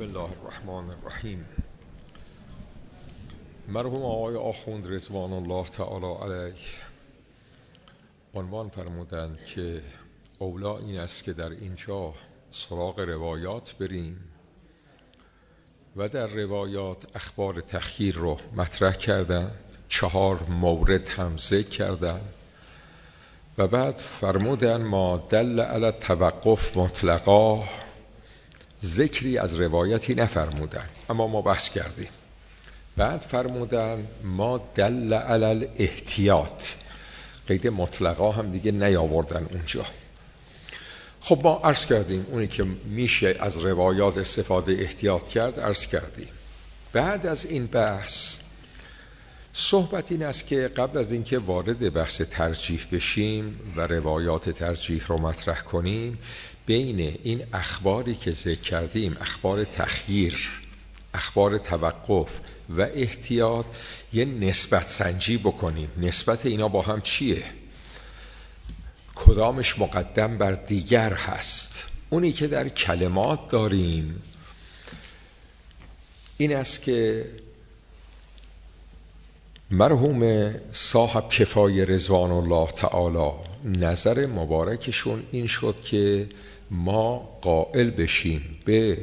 بسم الله الرحمن الرحیم. مرحوم آقای آخوند رضوان الله تعالی علیه عنوان فرمودند که اولا این است که در اینجا سراغ روایات بریم و در روایات اخبار تخییر رو مطرح کردند، 4 مورد هم ذکر کردند و بعد فرمودند ما دل علی توقف مطلقا، ذکری از روایتی نفرمودن اما ما بحث کردیم. بعد فرمودن ما دل علی الاحتیاط، قید مطلقا هم دیگه نیاوردن اونجا. خب ما عرض کردیم اونی که میشه از روایات استفاده احتیاط کرد عرض کردیم. بعد از این بحث صحبت این است که قبل از اینکه وارد بحث ترجیح بشیم و روایات ترجیح رو مطرح کنیم، بین این اخباری که ذکر کردیم، اخبار تخییر، اخبار توقف و احتیاط، یه نسبت سنجی بکنیم. نسبت اینا با هم چیه؟ کدامش مقدم بر دیگر هست؟ اونی که در کلمات داریم این است که مرحوم صاحب کفایه رضوان الله تعالی نظر مبارکشون این شد که ما قائل بشیم به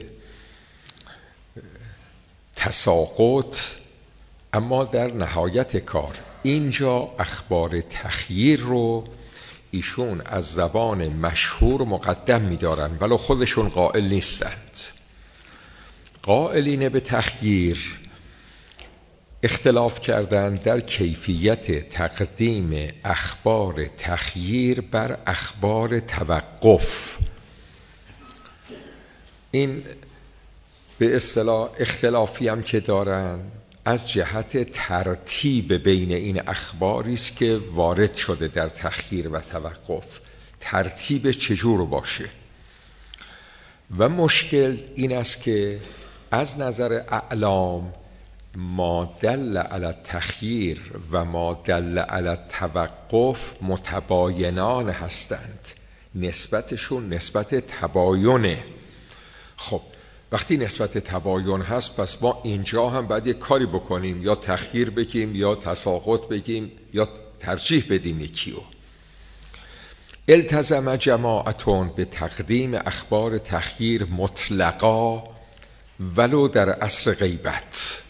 تساقط، اما در نهایت کار اینجا اخبار تخییر رو ایشون از زبان مشهور مقدم می‌دارن ولو خودشون قائل نیستند. قائلین به تخییر اختلاف کردن در کیفیت تقدیم اخبار تخییر بر اخبار توقف. این به اصطلاح اختلافی هم که دارن از جهت ترتیب بین این اخباری است که وارد شده در تخییر و توقف، ترتیب چجور باشه. و مشکل این است که از نظر اعلام ما دل علی التخییر و ما دل علی التوقف متباینان هستند، نسبتشون نسبت تباینه. خب وقتی نسبت تباین هست پس ما اینجا هم باید یک کاری بکنیم، یا تخییر بگیم یا تساقط بگیم یا ترجیح بدیم یکیو. التزم جماعتون به تقدیم اخبار تخییر مطلقا ولو در عصر غیبت.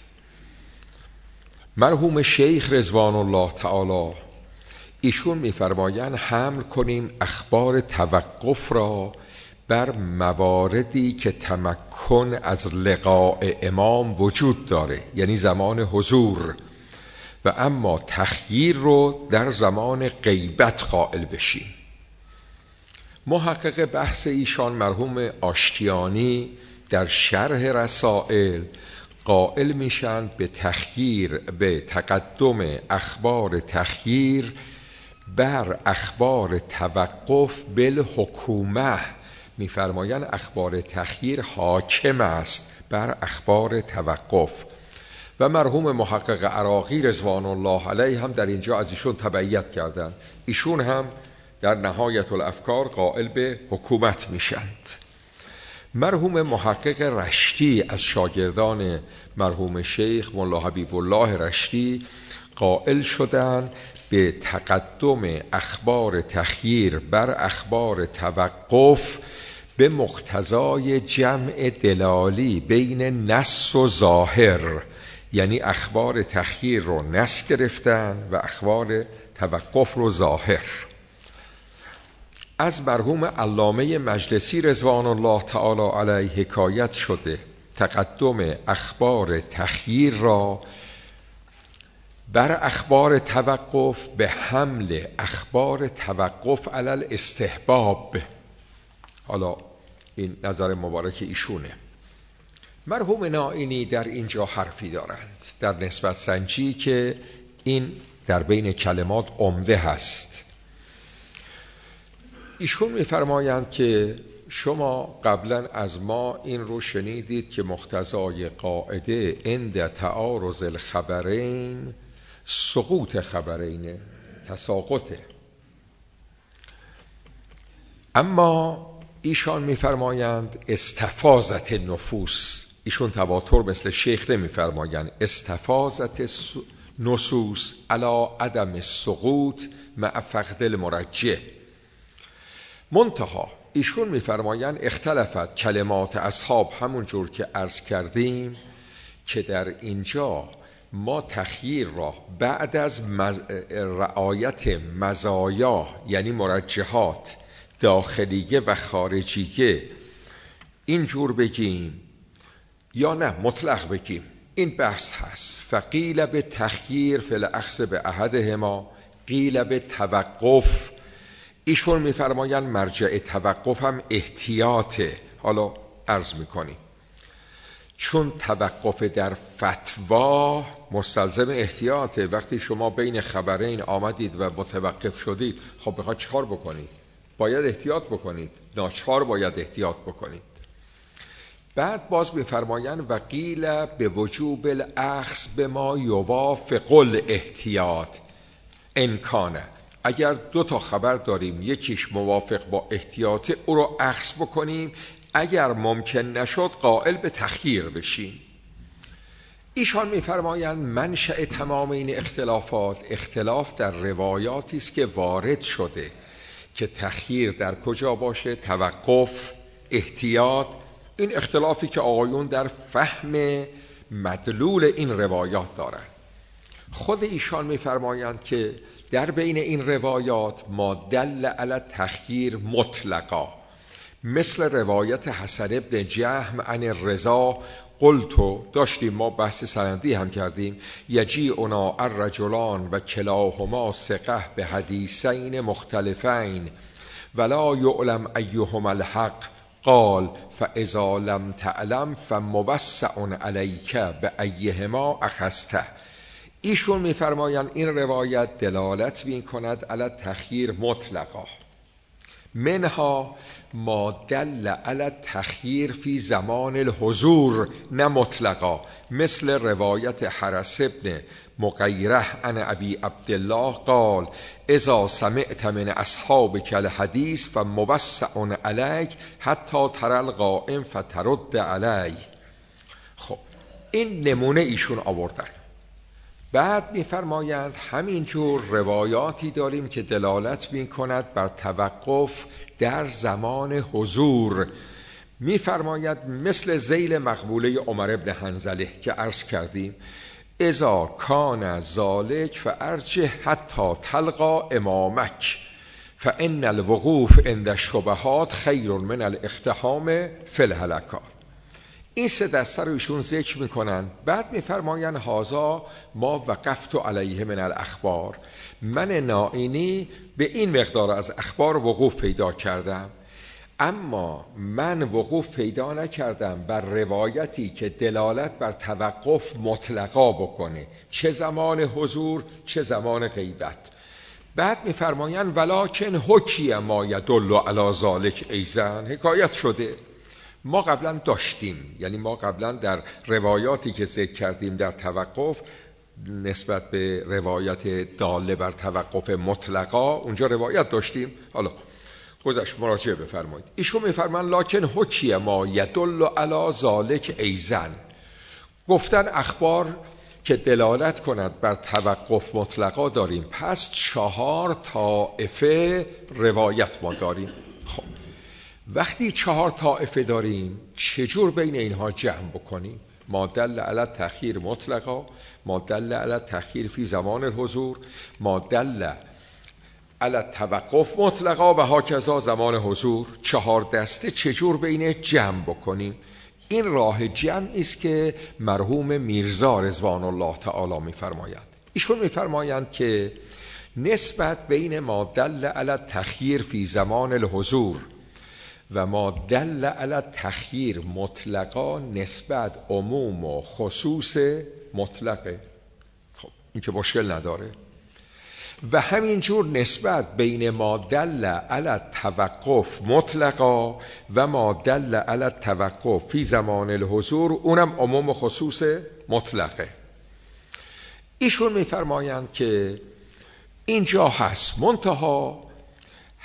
مرحوم شیخ رضوان الله تعالی ایشون میفرمایند حمل کنیم اخبار توقف را بر مواردی که تمکن از لقاء امام وجود داره، یعنی زمان حضور، و اما تخییر رو در زمان غیبت قائل بشیم. محقق بحث ایشان مرحوم آشتیانی در شرح رسائل قائل میشن به تخییر، به تقدم اخبار تخییر بر اخبار توقف بالحکومه. میفرمایند اخبار تخییر حاکم است بر اخبار توقف. و مرحوم محقق عراقی رضوان الله علیه هم در اینجا از ایشون تبعیت کردند. ایشون هم در نهایت الافکار قائل به حکومت میشند. مرحوم محقق رشتی از شاگردان مرحوم شیخ ملا حبیب الله رشتی قائل شدند به تقدم اخبار تخییر بر اخبار توقف به مقتضای جمع دلالی بین نص و ظاهر، یعنی اخبار تخییر رو نص گرفتن و اخبار توقف رو ظاهر. از مرحوم علامه مجلسی رضوان الله تعالی علیه حکایت شده تقدم اخبار تخییر را بر اخبار توقف به حمل اخبار توقف علی الاستحباب. حالا این نظر مبارک ایشونه. مرحوم نائینی در اینجا حرفی دارند در نسبت سنجی که این در بین کلمات عمده هست. ایشون میفرمایند که شما قبلا از ما این رو شنیدید که مقتضای قاعده عند تعارض الخبرین سقوط خبرین، تساقطه. اما ایشان میفرمایند استفاضت نفوس، ایشون تواتر مثل شیخ نمیفرماین. استفاضت نصوص علی عدم السقوط مع فقد المرجح. منتها ایشون میفرماین اختلفت کلمات اصحاب، همون جور که عرض کردیم که در اینجا ما تخییر را بعد از رعایت مزایا یعنی مرجحات داخلیه و خارجیه اینجور بگیم یا نه مطلق بگیم، این بحث هست. فقیل به تخییر فی الاخذ به احدهما، قیل به توقف. ایشون میفرماین مرجع توقف هم احتیاطه. حالا عرض میکنیم چون توقف در فتوا مستلزم احتیاطه. وقتی شما بین خبرین آمدید و متوقف شدید، خب بخواد چکار بکنید؟ باید احتیاط بکنید، ناچار باید احتیاط بکنید. بعد باز میفرماین و قیل به وجوب الاخذ به ما یوافق الاحتیاط امکانه. اگر 2 تا خبر داریم یکیش موافق با احتیاط، او رو اخذ بکنیم، اگر ممکن نشد قائل به تخییر بشیم. ایشان میفرمایند منشأ تمام این اختلافات اختلاف در روایاتی است که وارد شده که تخییر در کجا باشه، توقف، احتیاط. این اختلافی که آقایون در فهم مدلول این روایات دارن. خود ایشان میفرمایند که در بین این روایات ما دل علی تخییر مطلقا، مثل روایت حسن ابن جهم عن الرضا قلتو داشتیم، ما بحث سندی هم کردیم، یجیعنا الرجلان و کلاهما ثقه به حدیثین مختلفین ولا یعلم ایهما الحق قال فاذا لم تعلم فموسع علیک به ایهما اخذته. ایشون میفرمایند این روایت دلالت می‌کند علی تخییر مطلقا، منها ما دل علی تخییر فی زمان الحضور نه مطلقا، مثل روایت حرس ابن مغیره عن ابی عبدالله قال اذا سمعت من اصحابک الحدیث فموسع علیک حتی تری القائم فترد علی. خب این نمونه ایشون آوردن. بعد میفرمایند همینجور روایاتی داریم که دلالت میکند بر توقف در زمان حضور. میفرماید مثل ذیل مقبوله عمر ابن حنظله که عرض کردیم اذا کان ذالک فارجح حتی تلقا امامک فان الوقوف عند الشبهات خیر من الاقتحام فی الهلکات. این 3 دسته رو ایشون ذکر میکنن. بعد میفرماین هازا ما وقفت علیه من الاخبار، من نائینی به این مقدار از اخبار وقوف پیدا کردم، اما من وقوف پیدا نکردم بر روایتی که دلالت بر توقف مطلقا بکنه، چه زمان حضور چه زمان غیبت. بعد میفرماین ولکن حکی ما یدل علی ذلک ایضا، حکایت شده ما قبلا داشتیم، یعنی ما قبلا در روایاتی که ذکر کردیم در توقف نسبت به روایت داله بر توقف مطلقا اونجا روایت داشتیم. حالا گذشت مراجعه بفرمایید. ایشون میفرمان لکن حکی ما یدل علی ذلک ایضا، گفتن اخبار که دلالت کند بر توقف مطلقا داریم، پس 4 طائفه روایت ما داریم. خب وقتی 4 طائفه داریم چجور بین اینها جمع بکنیم؟ ما دل علی تخییر مطلقا، ما دل علی تخییر فی زمان الحضور، ما دل علی توقف مطلقا و هاکذا زمان حضور. 4 دسته چجور بین جمع بکنیم؟ این راه جمعی است که مرحوم میرزا رضوان الله تعالی میفرمایند. ایشون میفرمایند که نسبت بین ما دل علی تخییر فی زمان الحضور و ما دل علی تخییر مطلقا نسبت عموم و خصوص مطلقه. خب این که مشکل نداره. و همینجور نسبت بین ما دل علی توقف مطلقا و ما دل علی توقف فی زمان الحضور اونم عموم و خصوص مطلقه. ایشون میفرمایند که اینجا هست، منتها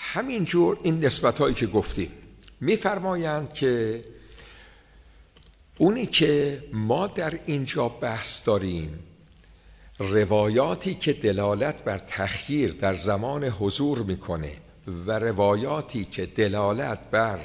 همینجور این نسبت هایی که گفتیم. میفرمایند که اونی که ما در اینجا بحث داریم، روایاتی که دلالت بر تخییر در زمان حضور میکنه و روایاتی که دلالت بر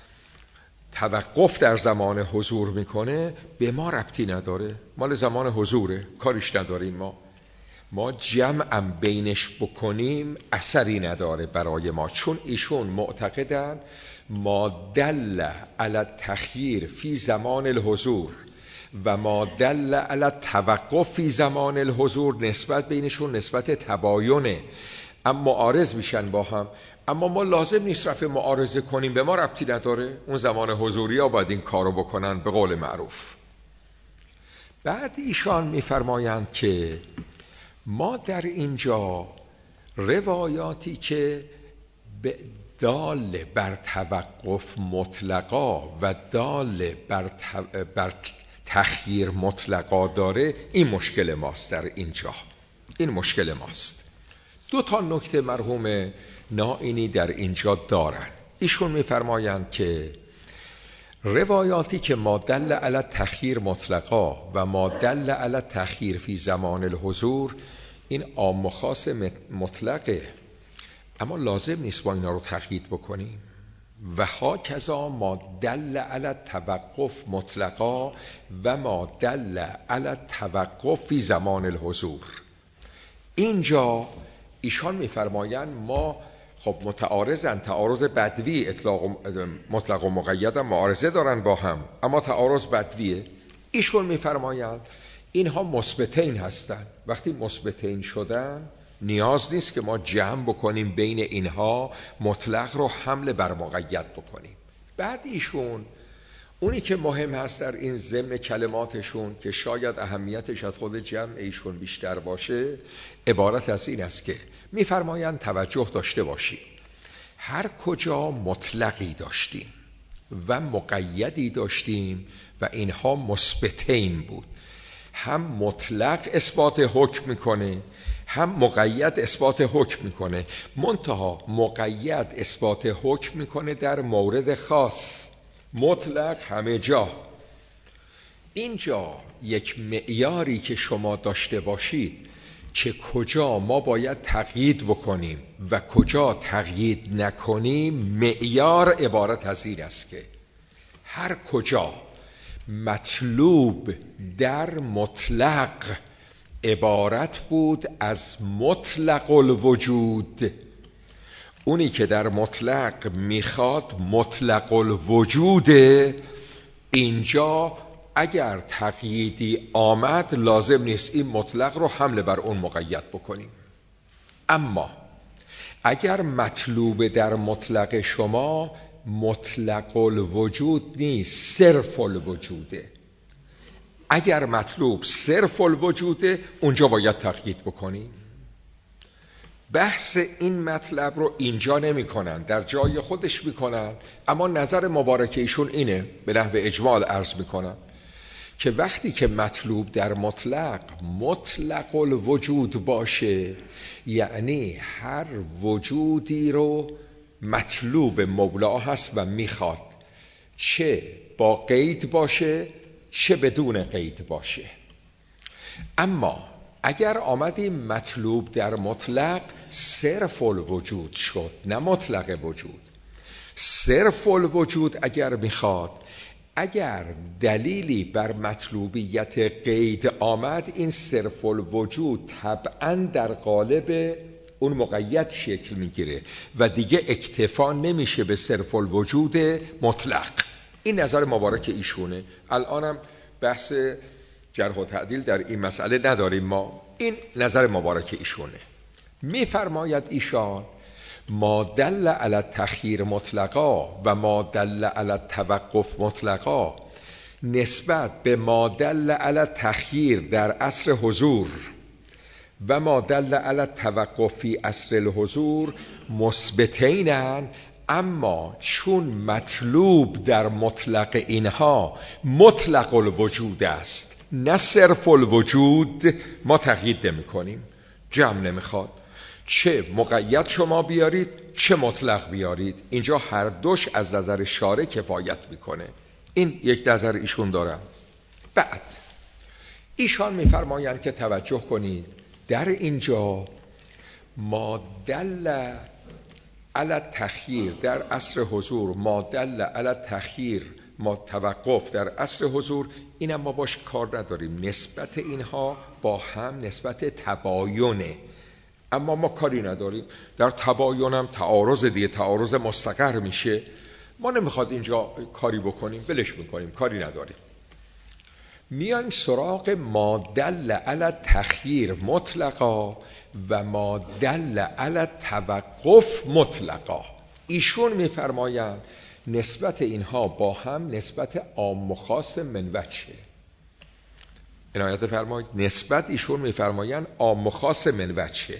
توقف در زمان حضور میکنه، به ما ربطی نداره، مال زمان حضوره، کاریش نداریم. ما جمعم بینش بکنیم اثری نداره برای ما، چون ایشون معتقدن ما دل علی التخییر فی زمان الحضور و ما دل علی التوقف فی زمان الحضور، نسبت بینشون نسبت تباینه، اما معارض میشن با هم. اما ما لازم نیست رفع معارضه کنیم، به ما ربطی نداره، اون زمان حضوری ها باید این کارو بکنن به قول معروف. بعد ایشان میفرمایند که ما در اینجا روایاتی که دال بر توقف مطلقا و دال بر تخییر مطلقا داره، این مشکل ماست در اینجا، این مشکل ماست. 2 نکته مرحوم نائینی در اینجا دارن. ایشون میفرمایند که روایاتی که ما دل علی تخییر مطلقا و ما دل علی تخییر فی زمان الحضور، این عام و خاص مطلقه، اما لازم نیست با اینا رو تقیید بکنیم. و ها کذا ما دل علی توقف مطلقا و ما دل علی توقف فی زمان الحضور. اینجا ایشان میفرمایند ما خب متعارضن، تعارض بدوی، اطلاق مطلق و مقید هم معارضه دارن با هم، اما تعارض بدویه. ایشون میفرمایند اینها مثبتین هستن. وقتی مثبتین شدن نیاز نیست که ما جمع بکنیم بین اینها، مطلق رو حمل بر مقید بکنیم. بعد ایشون اونی که مهم هست در این ضمن کلماتشون که شاید اهمیتش از خود جمع ایشون بیشتر باشه، عبارت از این است که میفرمایند توجه داشته باشیم، هر کجا مطلقی داشتیم و مقیدی داشتیم و اینها مثبتین بود، هم مطلق اثبات حکم میکنه هم مقید اثبات حکم میکنه، منتها مقید اثبات حکم میکنه در مورد خاص، مطلق همه جا. اینجا یک معیاری که شما داشته باشید که کجا ما باید تقیید بکنیم و کجا تقیید نکنیم، معیار عبارت از این است که هر کجا مطلوب در مطلق عبارت بود از مطلق الوجود، اونی که در مطلق میخواد مطلق الوجود، اینجا اگر تقییدی آمد لازم نیست این مطلق رو حمل بر اون مقید بکنیم. اما اگر مطلوب در مطلق شما مطلق الوجود نیست، صرف الوجوده، اگر مطلوب صرف الوجوده اونجا باید تقیید بکنیم. بحث این مطلب رو اینجا نمی کنن، در جای خودش می کنن، اما نظر مبارک ایشون اینه، به نحو اجمال عرض می کنن که وقتی که مطلوب در مطلق مطلق الوجود باشه، یعنی هر وجودی رو مطلوب مولا هست و میخواد، چه با قید باشه چه بدون قید باشه. اما اگر آمدیم مطلوب در مطلق صرف الوجود شد، نه مطلق وجود، صرف الوجود اگر میخواد، اگر دلیلی بر مطلوبیت قید آمد، این صرف الوجود طبعا در قالب اون مقید شکل میگیره و دیگه اکتفا نمیشه به صرف الوجود مطلق. این نظر مبارک ایشونه. الانم بحث جرح و تعدیل در این مسئله نداریم ما، این نظر مبارک ایشونه. میفرماید ایشان ما دل علی التخییر مطلقا و ما دل علی التوقف مطلقا، نسبت به ما دل علی التخییر در عصر حضور و ما دل علی التوقف فی عصر الحضور مثبتینن، اما چون مطلوب در مطلق اینها مطلق الوجود است نه صرف الوجود، ما تقیید نمی کنیم، جمع نمیخواد، چه مقید شما بیارید چه مطلق بیارید، اینجا هر دوش از نظر شارع کفایت میکنه. این یک نظر ایشون دارن. بعد ایشان میفرمایند که توجه کنید در اینجا ما دل علی تخییر در عصر حضور، ما دل علی تخییر، ما توقف در عصر حضور، اینم ما باش کار نداریم. نسبت اینها با هم نسبت تباینه، اما ما کاری نداریم. در تباینم تعارض دیگه، تعارض مستقر میشه. ما نمیخواد اینجا کاری بکنیم، بلش میکنیم، کاری نداریم. میایم سراغ ما دل علی تخییر مطلقا و ما دل علی توقف مطلقا. ایشون میفرمایند نسبت اینها با هم نسبت عام و خاص من وجهه. عنایت فرمایید، نسبت ایشون میفرمایند عام و خاص من وجهه.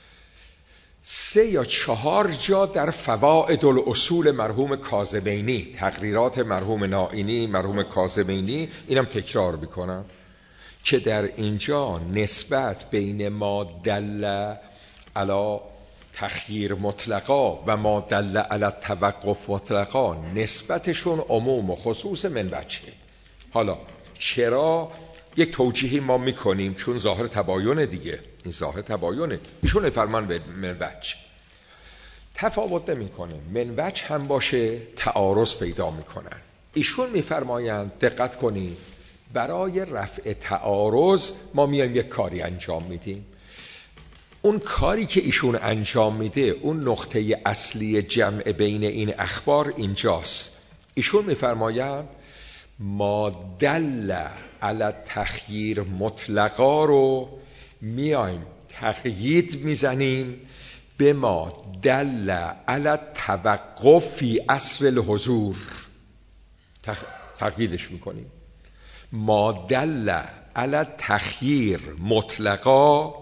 3 یا 4 جا در فوائد الاصول مرحوم کاظمینی، تقریرات مرحوم نائینی، مرحوم کاظمینی، اینم تکرار میکنم که در اینجا نسبت بین ما دل علی تخییر مطلقا و ما دل علی توقف مطلقا نسبتشون عموم و خصوص من وجهه. حالا چرا یک توجیهی ما میکنیم؟ چون ظاهر تباینه دیگه، این ظاهر تباینه. ایشون فرمان به من وجه تفاوت نمیکنه، من وجه هم باشه تعارض پیدا میکنن. ایشون میفرمایند دقت کنید، برای رفع تعارض ما میایم یک کاری انجام میدیم. اون کاری که ایشون انجام میده، اون نقطه اصلی جمع بین این اخبار اینجاست. ایشون میفرمایند ما دل علی تخییر مطلقا رو میایم تقیید میزنیم به ما دل علی توقف فی عصر الحضور، تقییدش میکنیم. ما دل علی تخییر مطلقا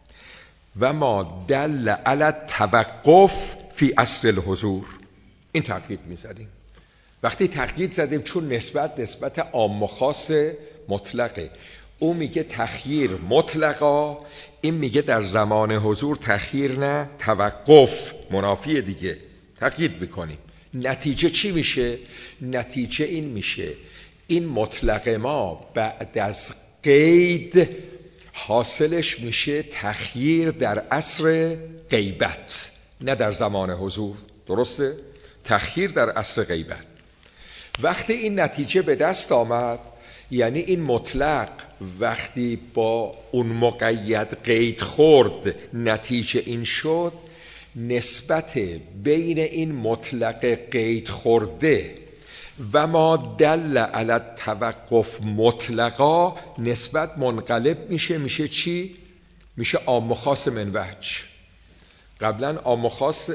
و ما دل علی توقف فی عصر الحضور، این تقیید میزنیم. وقتی تقیید زدیم، چون نسبت عام و خاص مطلقه، او میگه تخییر مطلقا، این میگه در زمان حضور تخییر نه توقف، منافی دیگه. تقیید بکنیم، نتیجه چی میشه؟ نتیجه این میشه این مطلق ما بعد از قید حاصلش میشه تخییر در عصر غیبت، نه در زمان حضور. درسته؟ تخییر در عصر غیبت. وقتی این نتیجه به دست آمد، یعنی این مطلق وقتی با اون مقید قید خورد، نتیجه این شد نسبت بین این مطلق قید خورده و ما دل علی توقف مطلقا نسبت منقلب میشه چی؟ میشه عام و خاص من وجه. قبلا عام و خاص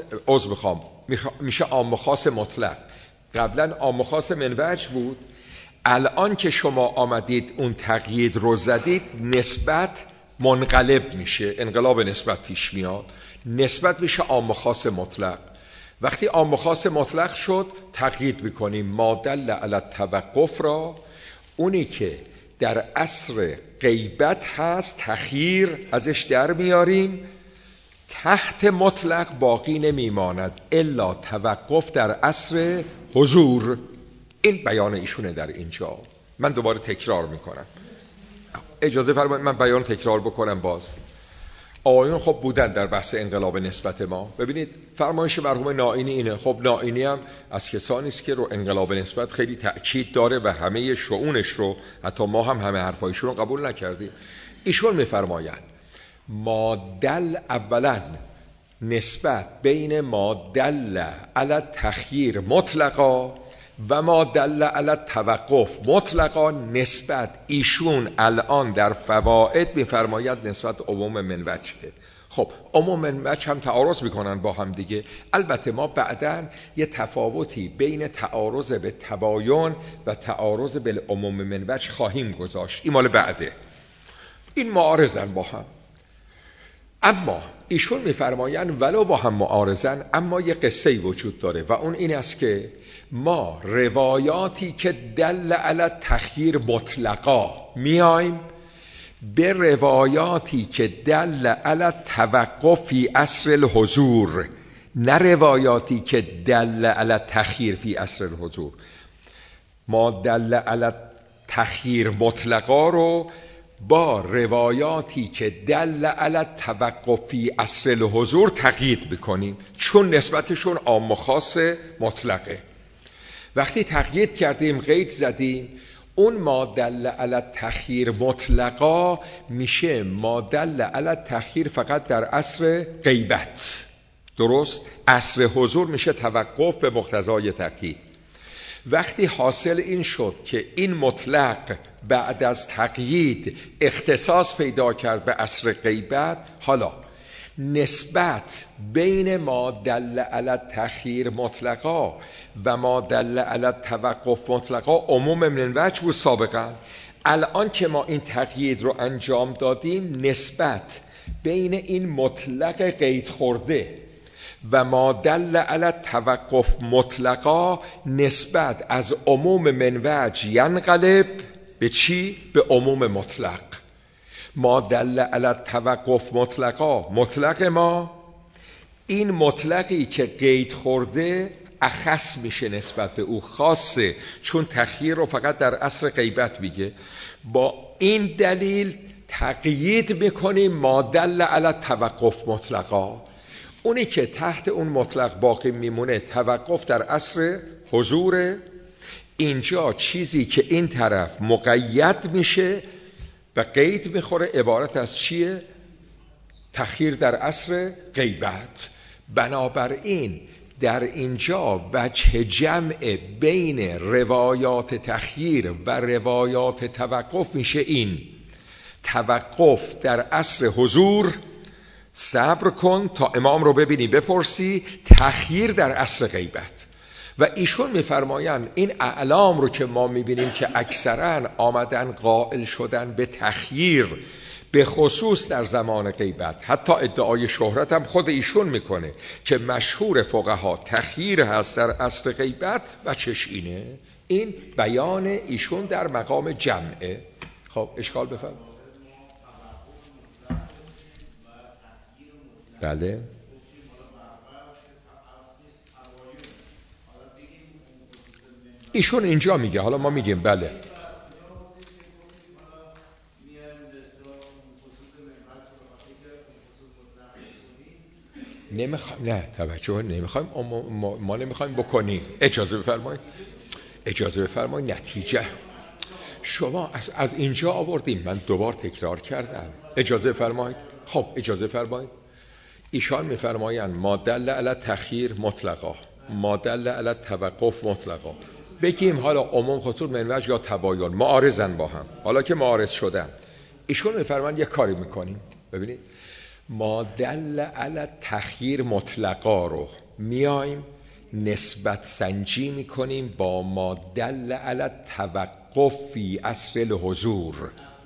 میشه عام و خاص مطلق. قبلا عام و خاص من وجه بود، الان که شما آمدید اون تقیید رو زدید، نسبت منقلب میشه، انقلاب نسبت پیش میاد، نسبت میشه عام و خاص مطلق. وقتی عام و خاص مطلق شد، تقیید میکنیم ما دل علی توقف را، اونی که در عصر غیبت هست تخییر ازش در میاریم، تحت مطلق باقی نمیماند الا توقف در عصر حضور. این بیان ایشونه در اینجا. من دوباره تکرار میکنم، اجازه فرمایید من بیان تکرار بکنم. باز آقایون خب بودن در بحث انقلاب نسبت ما. ببینید فرمایش مرحوم نائینی اینه. خب نائینی هم از کسانی است که رو انقلاب نسبت خیلی تأکید داره و همه شؤونش رو، حتی ما هم همه حرفایشون رو قبول نکردیم. ایشون میفرمایند ما دل، اولا نسبت بین ما دل علی تخییر مطلقا و ما دل علی توقف مطلقا، نسبت ایشون الان در فوائد میفرماید نسبت عموم من وجهه. خب عموم من وجه هم تعارض میکنن با هم دیگه. البته ما بعداً یه تفاوتی بین تعارض به تباین و تعارض به عموم من وجه خواهیم گذاشت، این مال بعده، این معارضن با هم. اما ایشون میفرمایند ولو با هم معارضن، اما یه قصه وجود داره و اون این است که ما روایاتی که دل علی تخییر مطلقا میایم به روایاتی که دل علی توقف فی عصر الحضور، نه روایاتی که دل علی تخییر فی عصر الحضور. ما دل علی تخییر مطلقا رو با روایاتی که دل علی توقف فی عصر الحضور تقیید بکنیم، چون نسبتشون عام و خاص مطلقه. وقتی تقیید کردیم، قید زدیم، اون ما دل علی تخییر مطلقا میشه ما دل علی تخییر فقط در عصر غیبت. درست؟ عصر حضور میشه توقف به مقتضای تقیید. وقتی حاصل این شد که این مطلق بعد از تقیید اختصاص پیدا کرد به عصر غیبت، حالا نسبت بین ما دل علی تخییر مطلقا و ما دل علی توقف مطلقا عموم من وجه بود سابقا. الان که ما این تقیید رو انجام دادیم، نسبت بین این مطلق قید خورده و ما دل علی توقف مطلقا نسبت از عموم من وجه ینقلب به چی؟ به عموم مطلق. ما دل علی توقف مطلقا مطلق ما، این مطلقی که قید خورده اخص میشه نسبت به او، خاصه، چون تخییر رو فقط در عصر غیبت میگه. با این دلیل تقیید میکنیم ما دل علی توقف مطلقا. اونی که تحت اون مطلق باقی میمونه توقف در عصر حضور. اینجا چیزی که این طرف مقید میشه و قید میخوره عبارت از چیه؟ تخییر در عصر غیبت. بنابراین در اینجا وجه جمع بین روایات تخییر و روایات توقف میشه این: توقف در عصر حضور، صبر کن تا امام رو ببینی بپرسی، تخییر در عصر غیبت. و ایشون میفرمایند این اعلام رو که ما میبینیم که اکثرا آمدن قائل شدن به تخییر، به خصوص در زمان غیبت، حتی ادعای شهرت هم خود ایشون میکنه که مشهور فقها تخییر هست در عصر غیبت. و چش اینه؟ این بیان ایشون در مقام جمعه. خب اشکال بفرم. بله ایشون اینجا میگه، حالا ما میگیم بله. نه توجه نمیخوایم، ما نمیخوایم بکنیم. اجازه بفرمایید. نتیجه شما از اینجا آوردیم، من دوبار تکرار کردم. اجازه بفرمایید. خب اجازه بفرمایید. ایشان میفرمایند ما دل علی تخییر مطلقا، ما دل علی توقف مطلقا. بگیم حالا عموم خصوص من وجه یا تباین معارضن با هم. حالا که معارض شدن، ایشون میفرمایند یک کاری میکنیم. ببینید ما دل علی تخییر مطلقا رو میایم نسبت سنجی میکنیم با ما دل علی توقف فی عصر الحضور.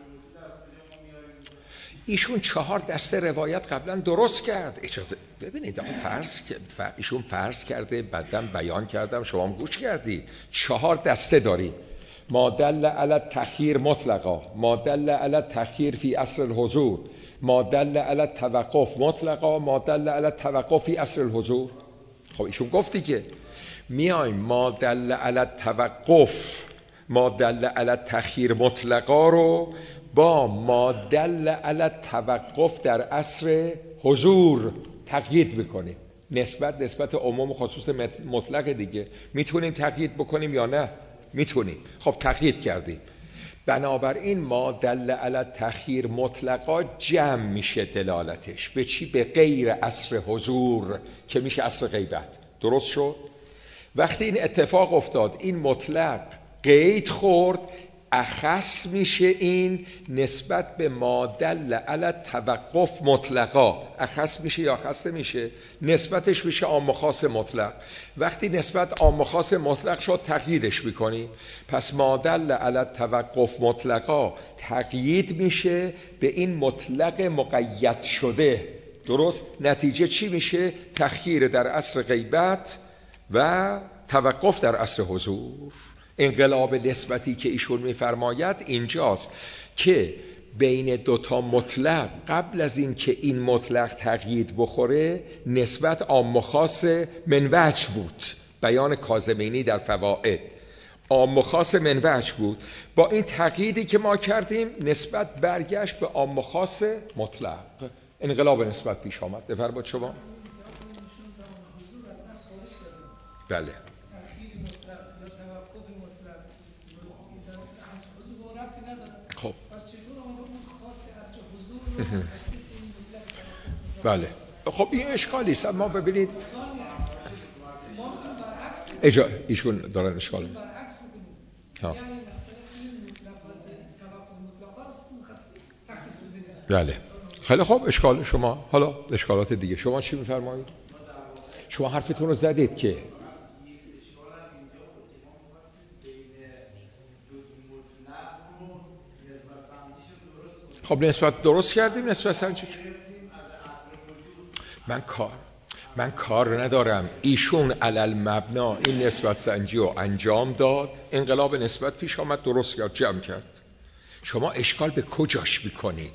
ایشون 4 دسته روایت قبلا درست کرد. اجازه ببینید، ایشون فرض کرده، بعداً بیان کردم، شما هم گوش کردید. 4 دسته داریم: ما دل علی تخییر مطلقا، ما دل علی تخییر فی عصر الحضور، ما دل علی توقف مطلقا، ما دل علی توقف فی عصر الحضور. خب ایشون گفت دیگه میایم ما دل علی توقف، ما دل علی تخییر مطلقا رو با ما دل علی توقف در عصر حضور تقیید بکنیم. نسبت عموم خصوص مطلق دیگه. میتونیم تقیید بکنیم یا نه؟ میتونیم. خب تقیید کردیم. بنابراین ما دل علی تخییر مطلقا جمع میشه دلالتش به چی؟ به غیر عصر حضور که میشه عصر غیبت. درست شد؟ وقتی این اتفاق افتاد، این مطلق قید خورد، اخص میشه این نسبت به ما دل علی توقف مطلقا. اخص میشه یا اخص میشه؟ نسبتش میشه عام و خاص مطلق. وقتی نسبت عام و خاص مطلق شد، تقییدش میکنیم. پس ما دل علی توقف مطلقا تقیید میشه به این مطلق مقید شده. درست؟ نتیجه چی میشه؟ تخییر در عصر غیبت و توقف در عصر حضور. انقلاب نسبتی که ایشون میفرماید اینجاست که بین 2 مطلق قبل از این که این مطلق تقیید بخوره، نسبت عام و خاص من وجه بود. بیان کاظمینی در فوائد. عام و خاص من وجه بود. با این تقییدی که ما کردیم نسبت برگشت به عام و خاص مطلق، انقلاب نسبت پیش آمد. بفرمایید شما. بله خب بله خب این اشکالی است. ما ببینید ایشون دارن اشکال ها. بله خیلی خوب اشکال شما. حالا اشکالات دیگه شما چی میفرمایید؟ شما حرفتون رو زدید که خب نسبت درست کردیم. نسبت سنجی من کار ندارم. ایشون علل مبنا این نسبت سنجی رو انجام داد، انقلاب نسبت پیش آمد، درست کرد، جمع کرد. شما اشکال به کجاش میکنید؟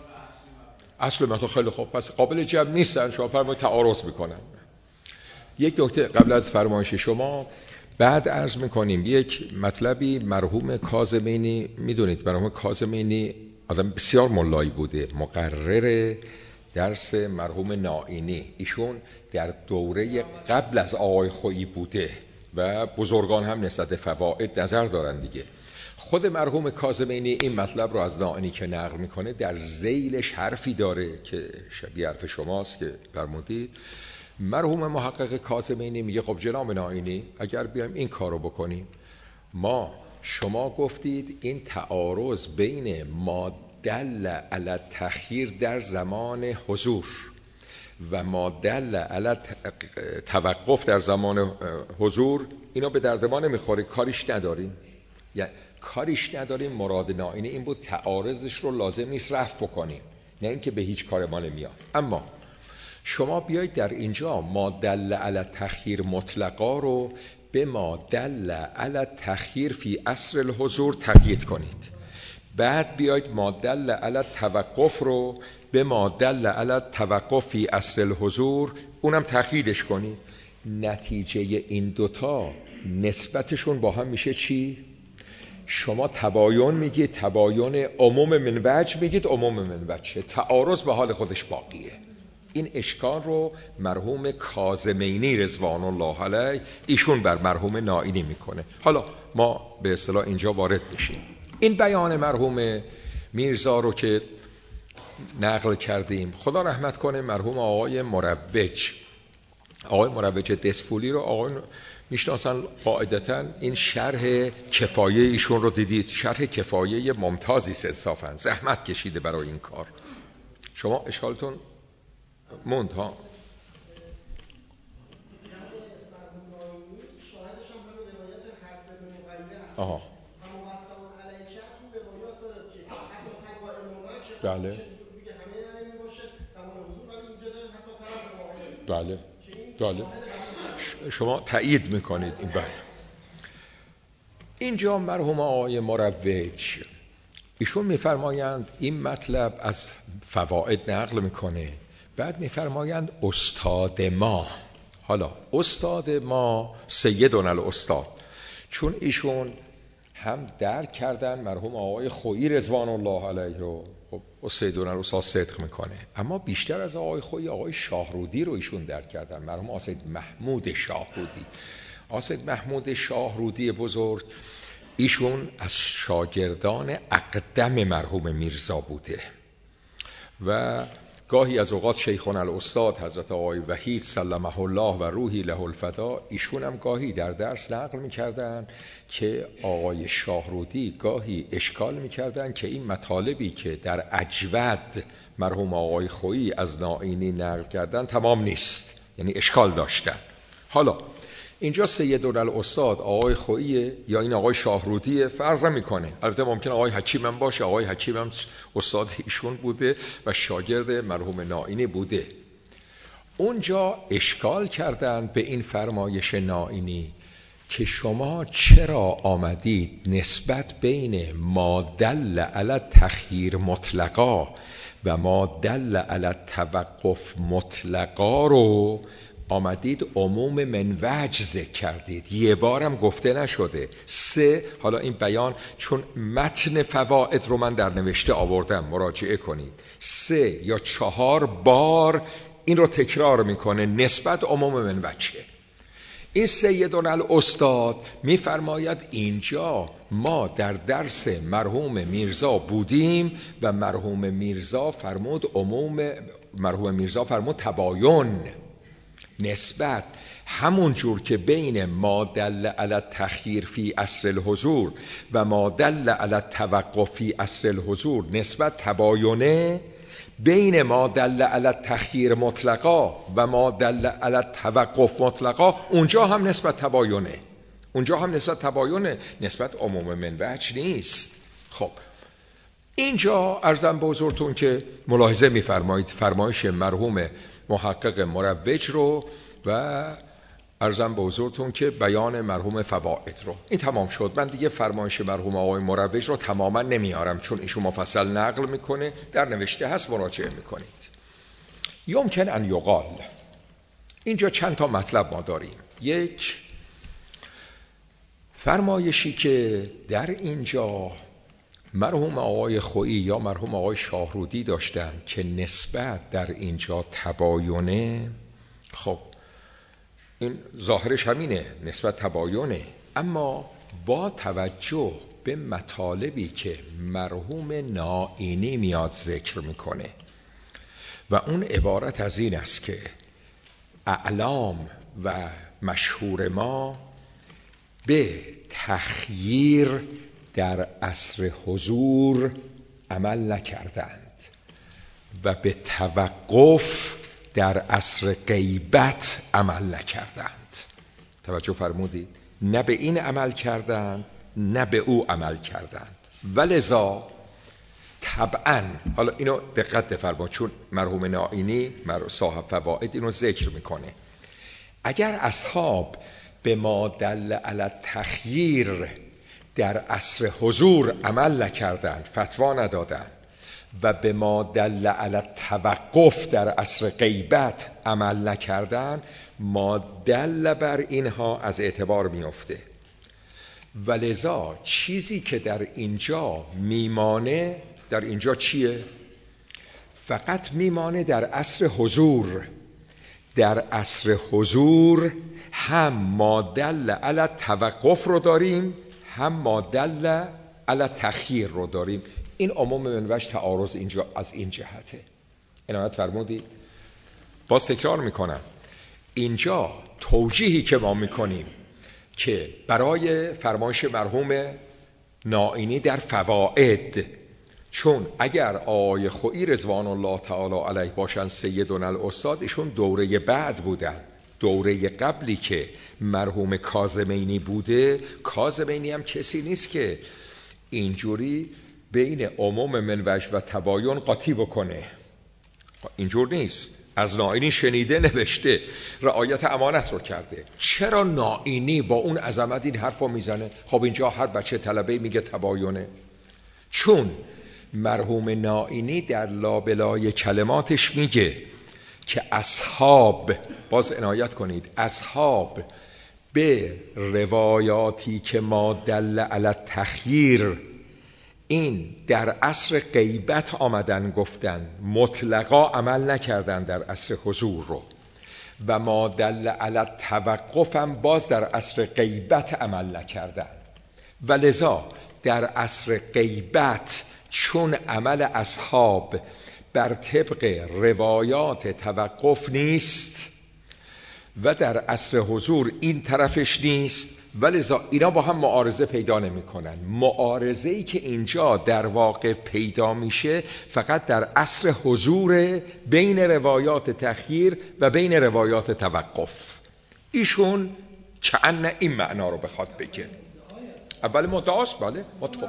اصل مطلب خیلی خوب، پس قابل جمع نیستن. شما فرمایید تعارض میکنن. یک نکته قبل از فرمایش شما بعد عرض میکنیم یک مطلبی. مرحوم کاظمینی، میدونید مرحوم کاظمینی آدم بسیار ملایی بوده، مقرر درس مرحوم نائینی. ایشون در دوره قبل از آقای خویی بوده و بزرگان هم نسبت فواید نظر دارن دیگه. خود مرحوم کاظمینی این مطلب رو از نائینی که نقل میکنه در ذیلش حرفی داره که شبیه حرف شماست که فرمودید. مرحوم محقق کاظمینی میگه خب جناب نائینی اگر بیایم این کارو بکنیم، شما گفتید این تعارض بین ما دل علی التخییر در زمان حضور و ما دل علی توقف در زمان حضور، اینا به درد ما نمیخوره، کاریش نداریم. یعنی کاریش نداریم، مراد نائینی این بود تعارضش رو لازم نیست رفع کنیم، نه اینکه به هیچ کار ما نمیاد. اما شما بیایید در اینجا ما دل علی التخییر مطلقا رو به ما دل علی التخییر فی عصر الحضور تقیید کنید. بعد بیایید ما دل علی التوقف رو به ما دل علی التوقف فی عصر الحضور اونم تقییدش کنید. نتیجه این دوتا نسبتشون با هم میشه چی؟ شما تباین میگید تباین، عموم من وجه میگید عموم من وجه، تعارض به حال خودش باقیه. این اشکال رو مرحوم کاظمینی رضوان الله علیه ایشون بر مرحوم نائینی میکنه. حالا ما به اصطلاح اینجا وارد بشیم. این بیان مرحوم میرزا رو که نقل کردیم، خدا رحمت کنه مرحوم آقای مروج دسفولی رو آقای میشناسن قاعدتاً. این شرح کفایه ایشون رو دیدید، شرح کفایه ممتازی است، انصافاً زحمت کشیده برای این کار. شما اشکالتون موند ها؟ آها بله بله بله شما تایید میکنید این بله. اینجا مرحوم آقای مروج ایشون میفرمایند این مطلب از فواید نقل میکنه، بعد میفرمایند استاد ما، حالا استاد ما سیدنا الاستاد، چون ایشون هم درک کردن مرحوم آقای خویی رضوان الله علیه رو، خب سیدنا الاستاد صدق میکنه، اما بیشتر از آقای خویی آقای شاهرودی رو ایشون درک کردن، مرحوم آسید محمود شاهرودی. آسید محمود شاهرودی بزرگ ایشون از شاگردان اقدم مرحوم میرزا بوده و گاهی از اوقات شیخنا الاستاد حضرت آقای وحید سلمه الله و روحی له الفدا ایشون هم گاهی در درس نقل میکردن که آقای شاهرودی گاهی اشکال میکردن که این مطالبی که در اجود مرحوم آقای خویی از نائینی نقل کردن تمام نیست، یعنی اشکال داشتن. حالا اینجا سیدنا الاستاد آقای خویی یا این آقای شاهرودی فرق نمیکنه. البته ممکن آقای حکیم هم باشه، آقای حکیم هم استاد ایشون بوده و شاگرد مرحوم نائینی بوده. اونجا اشکال کردن به این فرمایش نائینی که شما چرا آمدید نسبت بین ما دل علی التخییر مطلقا و ما دل علی التوقف مطلقا رو آمدید عموم من وجه ذکر کردید، یه بارم گفته نشده. 3 حالا این بیان چون متن فوائد رو من در نوشته آوردم مراجعه کنید، 3 یا 4 بار این رو تکرار میکنه نسبت عموم من وجهه. این سیدنا الاستاد میفرماید اینجا ما در درس مرحوم میرزا بودیم و مرحوم میرزا فرمود تباین، نسبت همون جور که بین ما دل علی التخییر فی عصر الحضور و ما دل علی التوقف فی عصر الحضور نسبت تباینه، بین ما دل علی التخییر مطلقا و ما دل علی التوقف مطلقا اونجا هم نسبت تباینه، نسبت عموم من وجه نیست. خب اینجا عرضم به حضورتون که ملاحظه می‌فرمایید فرمایش مرحوم محقق مروج رو و عرضم به حضورتون که بیان مرحوم فوائد رو. این تمام شد. من دیگه فرمایش مرحوم آقای مروج رو تماما نمیارم چون ایشون مفصل نقل میکنه، در نوشته هست مراجعه میکنید. یمکن ان یقال، اینجا چند تا مطلب ما داریم. یک، فرمایشی که در اینجا مرحوم آقای خویی یا مرحوم آقای شاهرودی داشتن که نسبت در اینجا تباینه، خب این ظاهرش همینه، نسبت تباینه، اما با توجه به مطالبی که مرحوم نائینی میاد ذکر میکنه و اون عبارت از این است که اعلام و مشهور ما به تخییر در عصر حضور عمل نکردند و به توقف در عصر غیبت عمل نکردند. توجه فرمودید؟ نه به این عمل کردند نه به او عمل کردند. ولذا طبعا، حالا اینو دقت بفرمایید چون مرحوم نائینی صاحب فوائد اینو ذکر میکنه، اگر اصحاب به ما دل علی التخییر در عصر حضور عمل نکردند، فتوا ندادند و به ما دل علی التوقف در عصر غیبت عمل نکردند، ما دل بر اینها از اعتبار میفته. ولذا چیزی که در اینجا میمانه، در اینجا چیه؟ فقط میمانه در عصر حضور. در عصر حضور هم ما دل علی التوقف رو داریم، هم ما دل علی التخییر رو داریم. این عموم من وجه تعارض اینجا از این جهته. عنایت فرمودید؟ باز تکرار میکنم، اینجا توجیهی که ما میکنیم که برای فرمایش مرحوم نائینی در فوائد، چون اگر آقای خویی رضوان الله تعالی علیه باشن سیدنا الاستاد، ایشون دوره بعد بودن، دوره قبلی که مرحوم کاظمینی بوده. کاظمینی هم کسی نیست که اینجوری بین عموم من وجه و تباین قاطی بکنه، اینجور نیست. از نائینی شنیده، نوشته، رعایت امانت رو کرده. چرا نائینی با اون عظمت این حرف رو میزنه؟ خب اینجا هر بچه طلبه میگه تباینه، چون مرحوم نائینی در لابلای کلماتش میگه که اصحاب، باز عنایت کنید، اصحاب به روایاتی که ما دل علی التخییر این در عصر غیبت آمدن گفتن، مطلقا عمل نکردن در عصر حضور رو، و ما دل علی التوقف هم باز در عصر غیبت عمل نکردن. ولذا در عصر غیبت چون عمل اصحاب بر طبق روایات توقف نیست و در عصر حضور این طرفش نیست، ولذا اینا با هم معارضه پیدا نمی کنن. معارضه‌ای که اینجا در واقع پیدا میشه فقط در عصر حضور، بین روایات تخییر و بین روایات توقف. ایشون کأن این معنا رو بخواد بگه. اول مدعاست، بله،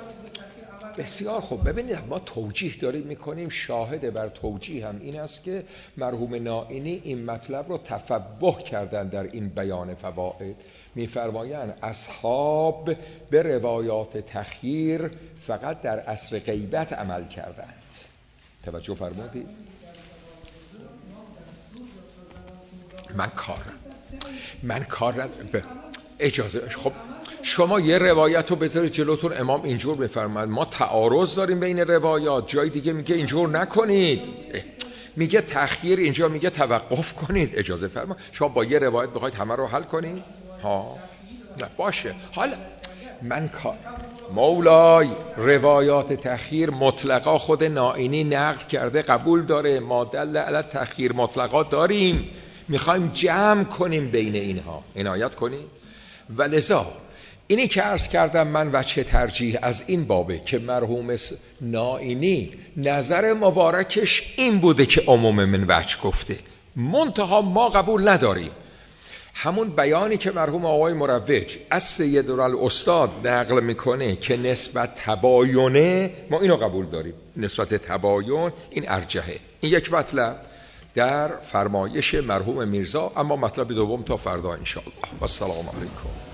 بسیار خوب. ببینید ما توجیه داریم میکنیم، شاهد بر توجیه هم این است که مرحوم نائینی این مطلب رو تفبه کردن در این بیان فوائد. میفرمایند اصحاب به روایات تخییر فقط در عصر غیبت عمل کردند. توجه فرمودید؟ من کار اجازه. خب شما یه روایت رو بذارید جلوتون، امام اینجور بفرماید، ما تعارض داریم بین روایات، جای دیگه میگه اینجور نکنید، میگه تأخیر، اینجا میگه توقف کنید، اجازه فرما. شما با یه روایت بخواید همه رو حل کنید؟ ها نه باشه. حالا من مولای روایات تأخیر مطلقا خود نائینی نقل کرده، قبول داره، ما دل علی تأخیر مطلقا داریم، میخوایم جمع کنیم بین اینها، عنایت کنیم. و لذا اینی که عرض کردم من وجه ترجیح از این بابه که مرحوم نائینی نظر مبارکش این بوده که عموم من وجه گفته، منتها ما قبول نداریم. همون بیانی که مرحوم آقای مروج از سیدالعالاستاد نقل میکنه که نسبت تباینه، ما اینو قبول داریم، نسبت تباین این ارجحه. این یک مطلب در فرمایش مرحوم میرزا. اما مطلب دوم تا فردا انشاءالله. و السلام علیکم.